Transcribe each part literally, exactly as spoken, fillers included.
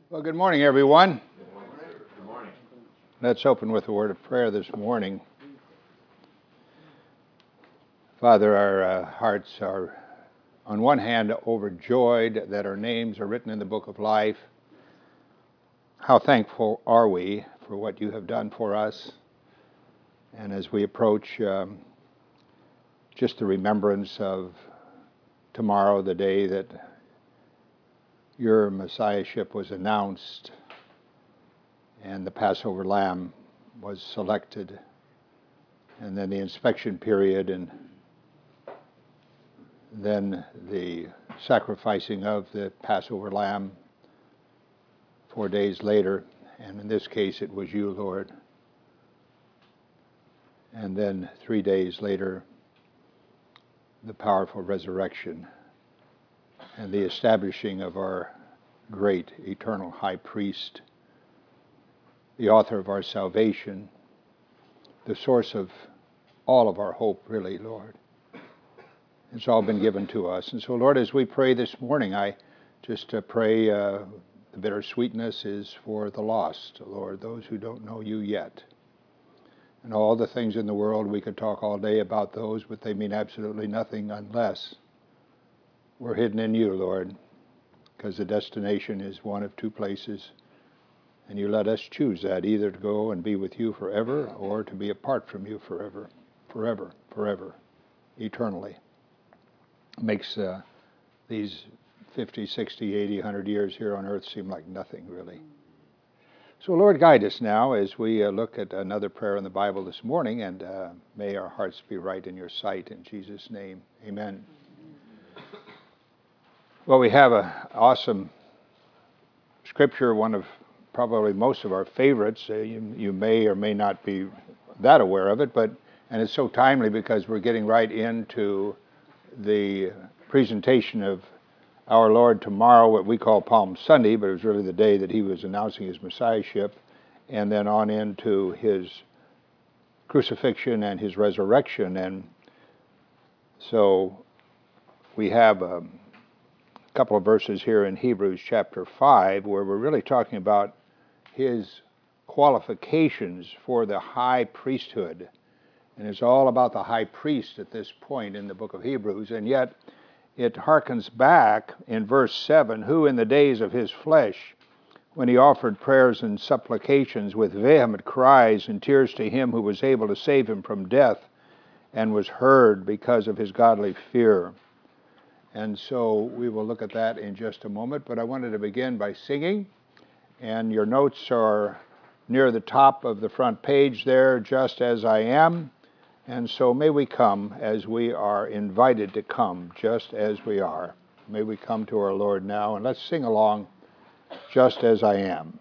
Well, good morning, everyone. Good morning, sir. Good morning. Let's open with a word of prayer this morning. Father, our uh, hearts are, on one hand, overjoyed that our names are written in the book of life. How thankful are we for what you have done for us? And as we approach um, just the remembrance of tomorrow, the day that your Messiahship was announced and the Passover lamb was selected, and then the inspection period, and then the sacrificing of the Passover lamb four days later, and in this case it was you, Lord. And then three days later, the powerful resurrection and the establishing of our great eternal high priest, the author of our salvation, the source of all of our hope, really, Lord. It's all been given to us. And so, Lord, as we pray this morning, I just uh, pray uh, the bittersweetness is for the lost, Lord, those who don't know you yet. And all the things in the world, we could talk all day about those, but they mean absolutely nothing unless we're hidden in you, Lord, because the destination is one of two places. And you let us choose that, either to go and be with you forever or to be apart from you forever, forever, forever, eternally. Makes uh, these fifty, sixty, eighty, one hundred years here on earth seem like nothing, really. So, Lord, guide us now as we uh, look at another prayer in the Bible this morning, and uh, may our hearts be right in your sight. In Jesus' name, amen. Well, we have an awesome scripture, one of probably most of our favorites. Uh, you, you may or may not be that aware of it, but and it's so timely because we're getting right into the presentation of our Lord tomorrow, what we call Palm Sunday, but it was really the day that he was announcing his Messiahship, and then on into his crucifixion and his resurrection. And so we have a couple of verses here in Hebrews chapter five where we're really talking about his qualifications for the high priesthood. And it's all about the high priest at this point in the book of Hebrews, and yet it harkens back in verse seven, who in the days of his flesh, when he offered prayers and supplications with vehement cries and tears to him who was able to save him from death, and was heard because of his godly fear. And so we will look at that in just a moment, but I wanted to begin by singing, and your notes are near the top of the front page there, Just As I Am. And so may we come as we are invited to come, just as we are. May we come to our Lord now, and let's sing along, Just As I Am.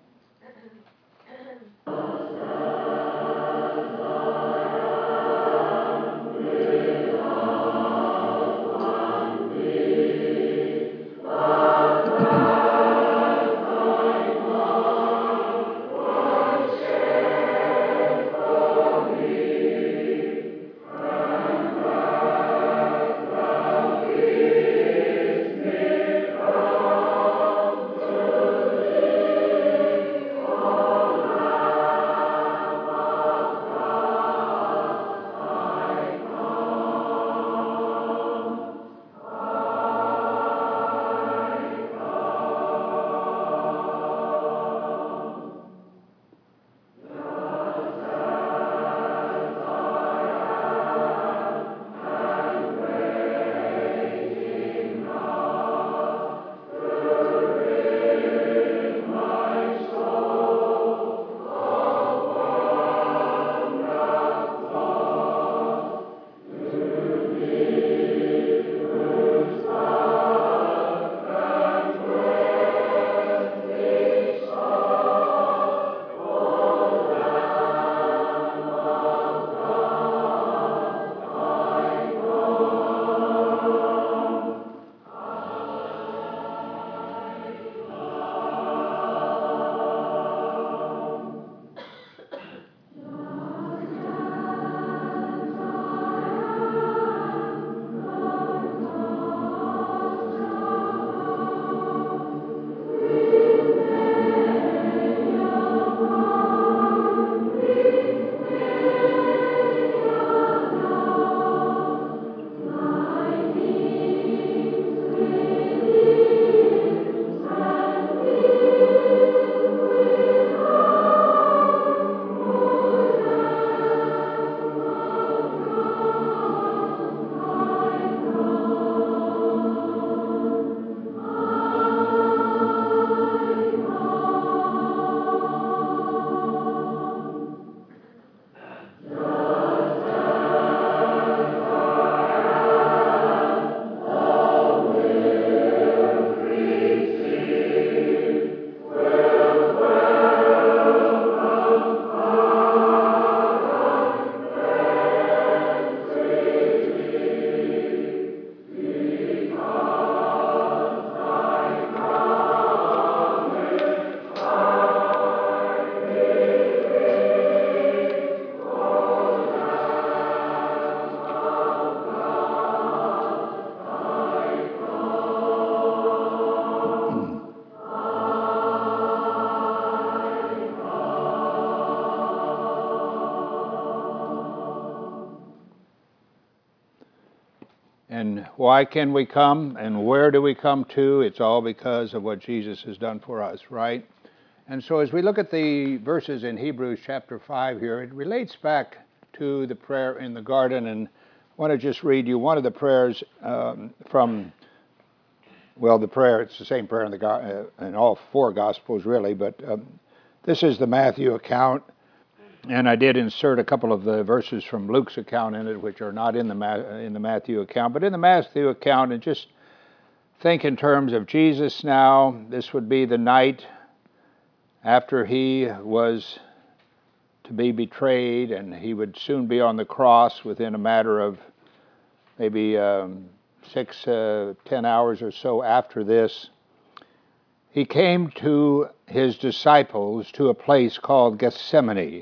And why can we come and where do we come to? It's all because of what Jesus has done for us, right? And so as we look at the verses in Hebrews chapter five here, it relates back to the prayer in the garden. And I want to just read you one of the prayers um, from, well, the prayer, it's the same prayer in, the, uh, in all four Gospels, really, but um, this is the Matthew account. And I did insert a couple of the verses from Luke's account in it, which are not in the Ma- in the Matthew account. But in the Matthew account, and just think in terms of Jesus now, this would be the night after he was to be betrayed, and he would soon be on the cross within a matter of maybe um, six, uh, ten hours or so after this. He came to his disciples to a place called Gethsemane,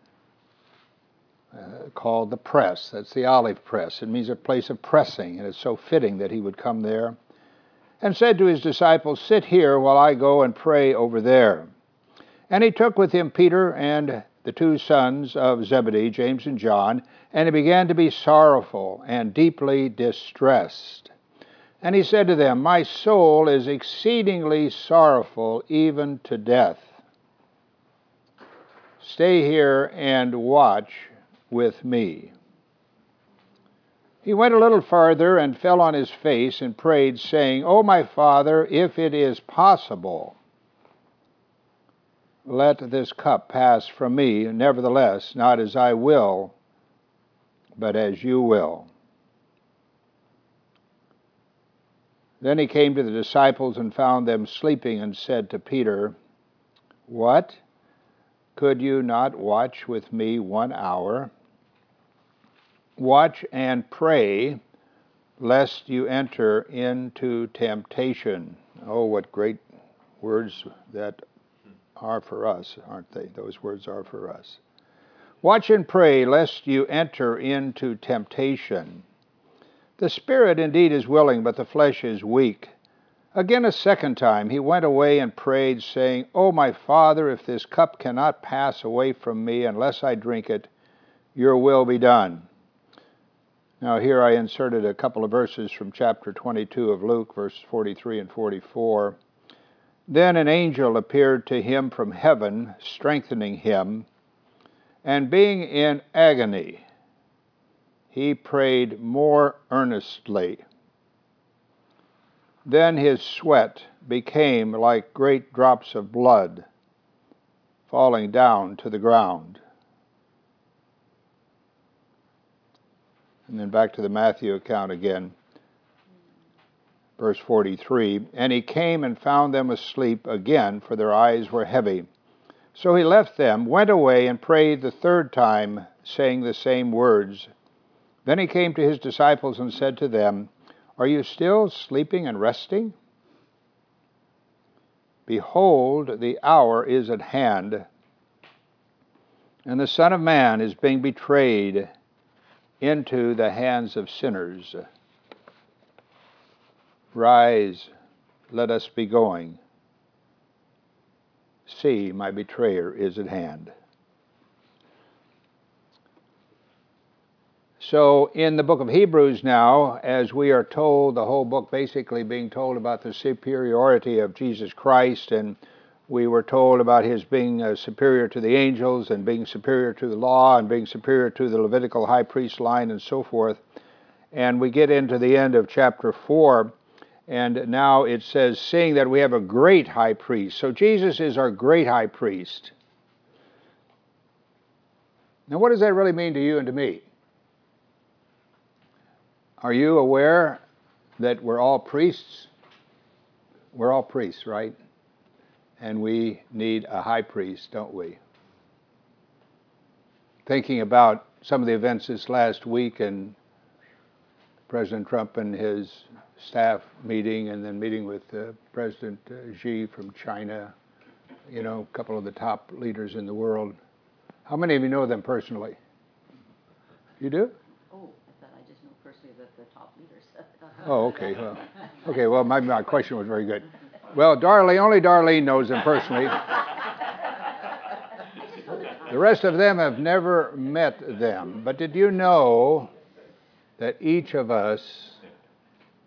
Uh, called the press. That's the olive press. It means a place of pressing, and it's so fitting that he would come there. And said to his disciples, "Sit here while I go and pray over there." And he took with him Peter and the two sons of Zebedee, James and John, and he began to be sorrowful and deeply distressed. And he said to them, "My soul is exceedingly sorrowful, even to death. Stay here and watch with me." He went a little farther and fell on his face and prayed, saying, "O my Father, if it is possible, let this cup pass from me. Nevertheless, not as I will, but as you will." Then he came to the disciples and found them sleeping, and said to Peter, "What? Could you not watch with me one hour? Watch and pray, lest you enter into temptation." Oh, what great words that are for us, aren't they? Those words are for us. "Watch and pray, lest you enter into temptation. The spirit indeed is willing, but the flesh is weak." Again a second time he went away and prayed, saying, "O my Father, if this cup cannot pass away from me unless I drink it, your will be done." Now here I inserted a couple of verses from chapter twenty-two of Luke, verses forty-three and forty-four. "Then an angel appeared to him from heaven, strengthening him, and being in agony, he prayed more earnestly. Then his sweat became like great drops of blood falling down to the ground." And then back to the Matthew account again, verse forty-three. "And he came and found them asleep again, for their eyes were heavy. So he left them, went away, and prayed the third time, saying the same words. Then he came to his disciples and said to them, Are you still sleeping and resting? Behold, the hour is at hand, and the Son of Man is being betrayed into the hands of sinners. Rise, let us be going. See, my betrayer is at hand." So in the book of Hebrews now, as we are told, the whole book basically being told about the superiority of Jesus Christ, and we were told about his being uh, superior to the angels and being superior to the law and being superior to the Levitical high priest line and so forth. And we get into the end of chapter four, and now it says, seeing that we have a great high priest. So Jesus is our great high priest. Now what does that really mean to you and to me? Are you aware that we're all priests? We're all priests, right? And we need a high priest, don't we? Thinking about some of the events this last week, and President Trump and his staff meeting, and then meeting with uh, President uh, Xi from China, you know, a couple of the top leaders in the world. How many of you know them personally? You do? Oh, I thought I just know personally that the top leaders. Oh, okay. Well, okay. Well, my, my question was very good. Well, Darlene, only Darlene knows them personally. The rest of them have never met them. But did you know that each of us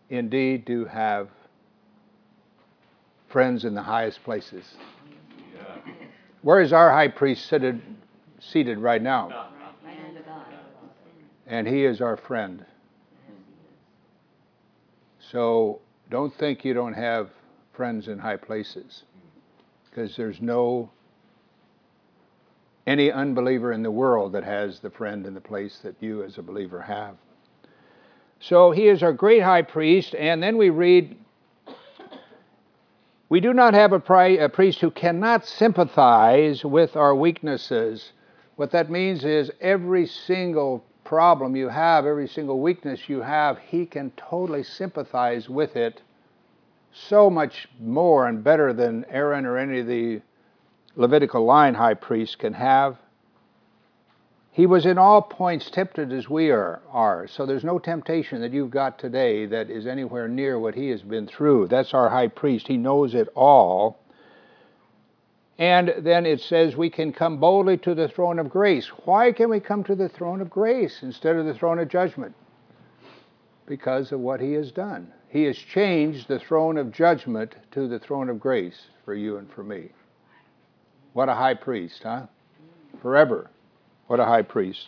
indeed do have friends in the highest places. Yeah. Where is our high priest seated, seated right now? Right hand of God. And he is our friend. So don't think you don't have friends in high places, because there's no any unbeliever in the world that has the friend in the place that you as a believer have. So he is our great high priest, and then we read, we do not have a, pri- a priest who cannot sympathize with our weaknesses. What that means is every single problem you have, every single weakness you have, he can totally sympathize with it so much more and better than Aaron or any of the Levitical line high priests can have. He was in all points tempted as we are, are. So there's no temptation that you've got today that is anywhere near what he has been through. That's our high priest. He knows it all. And then it says we can come boldly to the throne of grace. Why can we come to the throne of grace instead of the throne of judgment? Because of what he has done. He has changed the throne of judgment to the throne of grace for you and for me. What a high priest, huh? Forever. What a high priest.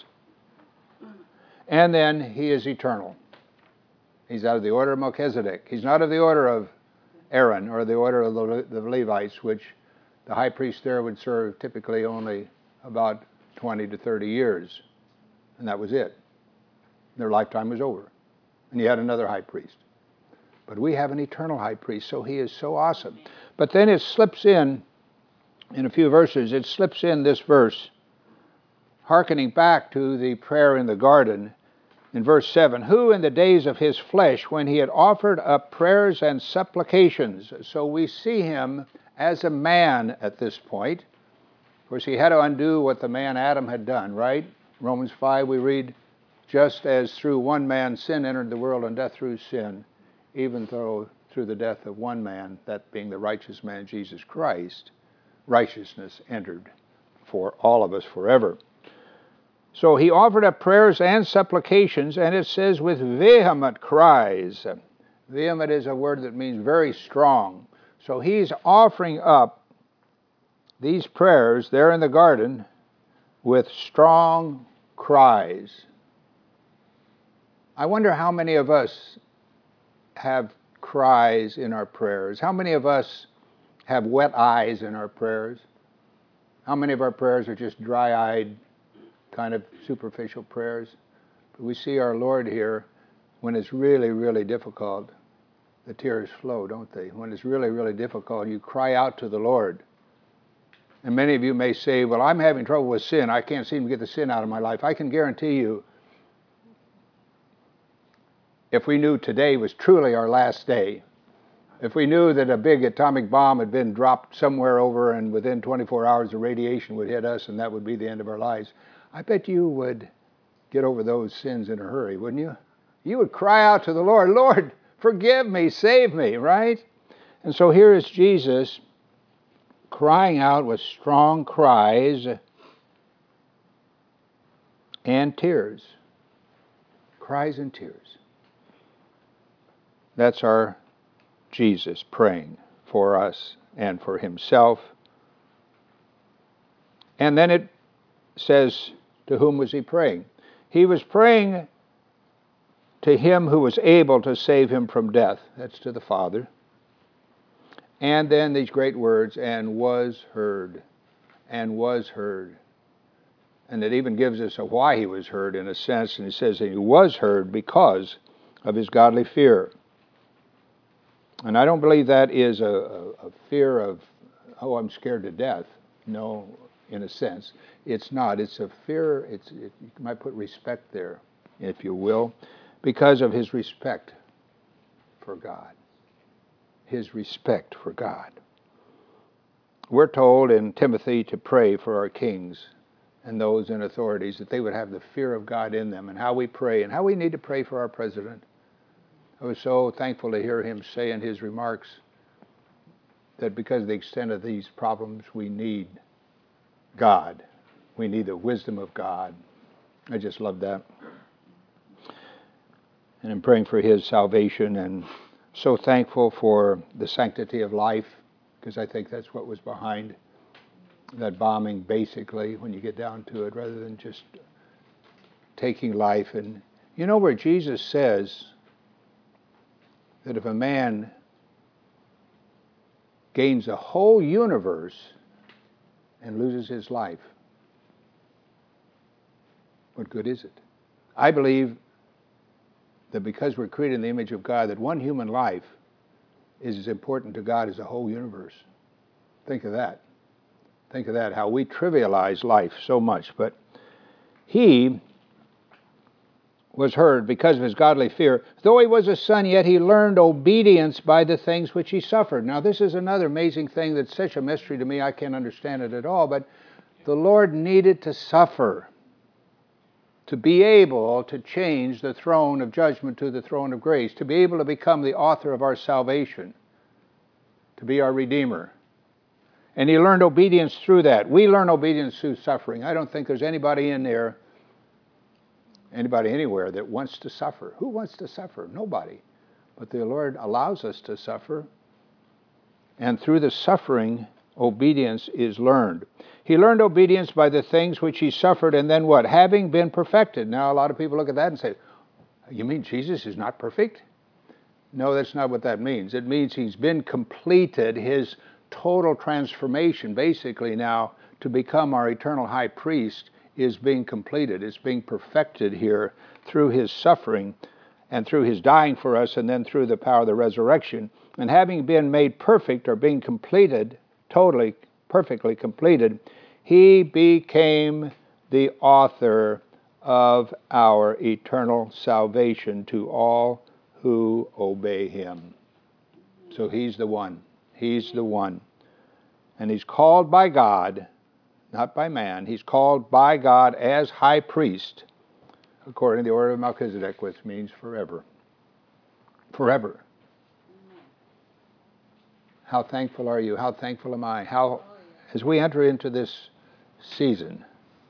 And then he is eternal. He's out of the order of Melchizedek. He's not of the order of Aaron or the order of the Levites, which the high priest there would serve typically only about twenty to thirty years. And that was it. Their lifetime was over. And you had another high priest. But we have an eternal high priest, so he is so awesome. But then it slips in, in a few verses, it slips in this verse, hearkening back to the prayer in the garden, in verse seven, who in the days of his flesh, when he had offered up prayers and supplications. So we see him as a man at this point. Of course, he had to undo what the man Adam had done, right? Romans five, we read, just as through one man sin entered the world and death through sin, even though through the death of one man, that being the righteous man, Jesus Christ, righteousness entered for all of us forever. So he offered up prayers and supplications, and it says with vehement cries. Vehement is a word that means very strong. So he's offering up these prayers there in the garden with strong cries. I wonder how many of us have cries in our prayers. How many of us have wet eyes in our prayers? How many of our prayers are just dry-eyed, kind of superficial prayers? But we see our Lord here, when it's really, really difficult, the tears flow, don't they? When it's really, really difficult, you cry out to the Lord. And many of you may say, well, I'm having trouble with sin. I can't seem to get the sin out of my life. I can guarantee you, if we knew today was truly our last day, if we knew that a big atomic bomb had been dropped somewhere over and within twenty-four hours the radiation would hit us and that would be the end of our lives, I bet you would get over those sins in a hurry, wouldn't you? You would cry out to the Lord, Lord, forgive me, save me, right? And so here is Jesus crying out with strong cries and tears. Cries and tears. That's our Jesus praying for us and for himself. And then it says, to whom was he praying? He was praying to him who was able to save him from death. That's to the Father. And then these great words, and was heard, and was heard. And it even gives us a why he was heard in a sense, and it says that he was heard because of his godly fear. And I don't believe that is a, a, a fear of, oh, I'm scared to death. No, in a sense. It's not. It's a fear, it's, it, you might put respect there, if you will, because of his respect for God. His respect for God. We're told in Timothy to pray for our kings and those in authorities, that they would have the fear of God in them, and how we pray, and how we need to pray for our president. I was so thankful to hear him say in his remarks that because of the extent of these problems, we need God. We need the wisdom of God. I just love that. And I'm praying for his salvation, and so thankful for the sanctity of life, because I think that's what was behind that bombing, basically, when you get down to it, rather than just taking life. And you know where Jesus says that if a man gains the whole universe and loses his life, what good is it? I believe that because we're created in the image of God, that one human life is as important to God as the whole universe. Think of that. Think of that, how we trivialize life so much. But he was heard because of his godly fear. Though he was a son, yet he learned obedience by the things which he suffered. Now, this is another amazing thing that's such a mystery to me, I can't understand it at all. But the Lord needed to suffer to be able to change the throne of judgment to the throne of grace, to be able to become the author of our salvation, to be our Redeemer. And he learned obedience through that. We learn obedience through suffering. I don't think there's anybody in there, anybody anywhere, that wants to suffer. Who wants to suffer? Nobody. But the Lord allows us to suffer. And through the suffering, obedience is learned. He learned obedience by the things which he suffered, and then what? Having been perfected. Now, a lot of people look at that and say, you mean Jesus is not perfect? No, that's not what that means. It means he's been completed. His total transformation, basically now, to become our eternal high priest, is being completed. It's being perfected here through his suffering and through his dying for us, and then through the power of the resurrection. And having been made perfect, or being completed, totally, perfectly completed, he became the author of our eternal salvation to all who obey him. So he's the one. He's the one. And he's called by God, not by man. He's called by God as high priest, according to the order of Melchizedek, which means forever. Forever. How thankful are you? How thankful am I? How, as we enter into this season,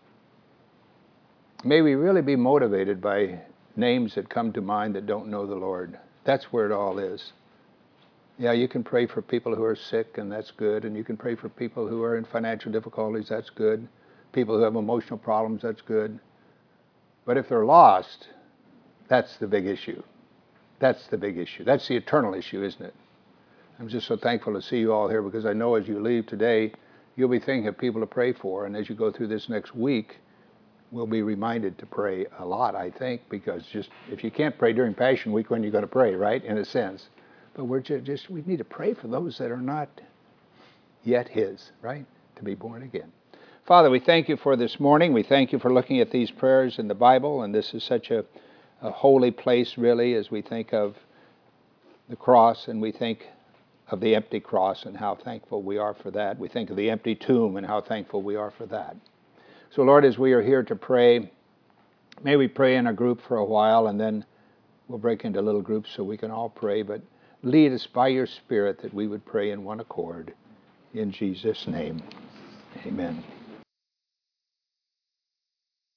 may we really be motivated by names that come to mind that don't know the Lord. That's where it all is. Yeah, you can pray for people who are sick, and that's good. And you can pray for people who are in financial difficulties, that's good. People who have emotional problems, that's good. But if they're lost, that's the big issue. That's the big issue. That's the eternal issue, isn't it? I'm just so thankful to see you all here, because I know as you leave today, you'll be thinking of people to pray for. And as you go through this next week, we'll be reminded to pray a lot, I think, because just if you can't pray during Passion Week, when you're going to pray, right, in a sense. But we're just, just, we need to pray for those that are not yet his, right, to be born again. Father, we thank you for this morning. We thank you for looking at these prayers in the Bible, and this is such a, a holy place, really, as we think of the cross, and we think of the empty cross and how thankful we are for that. We think of the empty tomb and how thankful we are for that. So, Lord, as we are here to pray, may we pray in a group for a while, and then we'll break into little groups so we can all pray. But lead us by your Spirit that we would pray in one accord. In Jesus' name, amen.